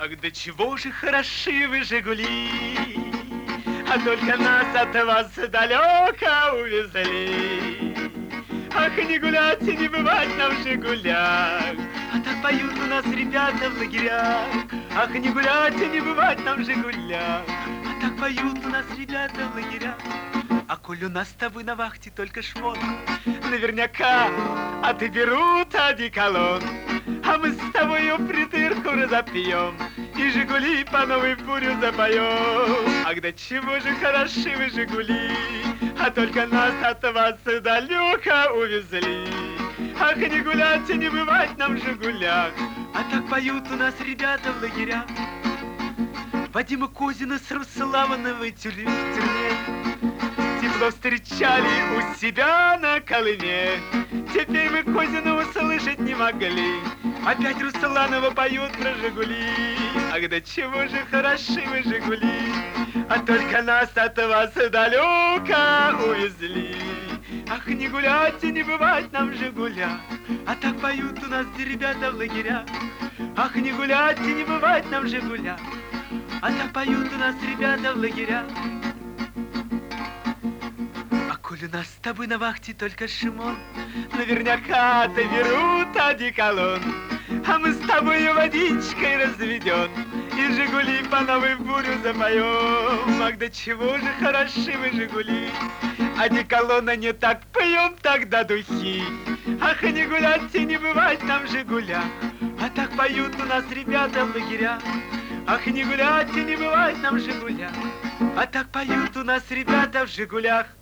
Ах, да чего же хороши вы, Жигули, а только нас от вас далеко увезли. Ах, не гулять и не бывать нам в Жигулях, а так поют у нас ребята в лагерях. Ах, не гулять и не бывать нам в Жигулях, а так поют у нас ребята в лагерях. А коль у нас с тобой на вахте только шмон, наверняка отберут одеколон. А мы с тобою притырку разопьем и Жигули по новой в бурю запоем. Ах, да чего же хороши вы, Жигули, а только нас от вас далеко увезли. Ах, не гулять и не бывать нам в Жигулях, а так поют у нас ребята в лагерях. Вадима Козина с Руслановой в тюрьме тепло встречали у себя на Колыме. Теперь мы Козина услышать не могли, опять Русланова поет про Жигули. Ах, да чего же хороши вы, Жигули, а только нас от вас далеко увезли. Ах, не гулять и не бывать нам в Жигулях, а так поют у нас ребята в лагерях. Ах, не гулять и не бывать нам в Жигулях, а так поют у нас ребята в лагерях. А коль у нас с тобой на вахте только Шимон, наверняка берут одеколон. А мы с тобой водичкой разведем и Жигули по новой в бурю запоем. Ах, да чего же хороши вы, Жигули, одеколона не так пьем, тогда духи. Ах, и не гулять и не бывать нам в Жигулях, а так поют у нас ребята в лагерях. Ах, не гулять и не бывать нам в Жигулях, а так поют у нас ребята в Жигулях.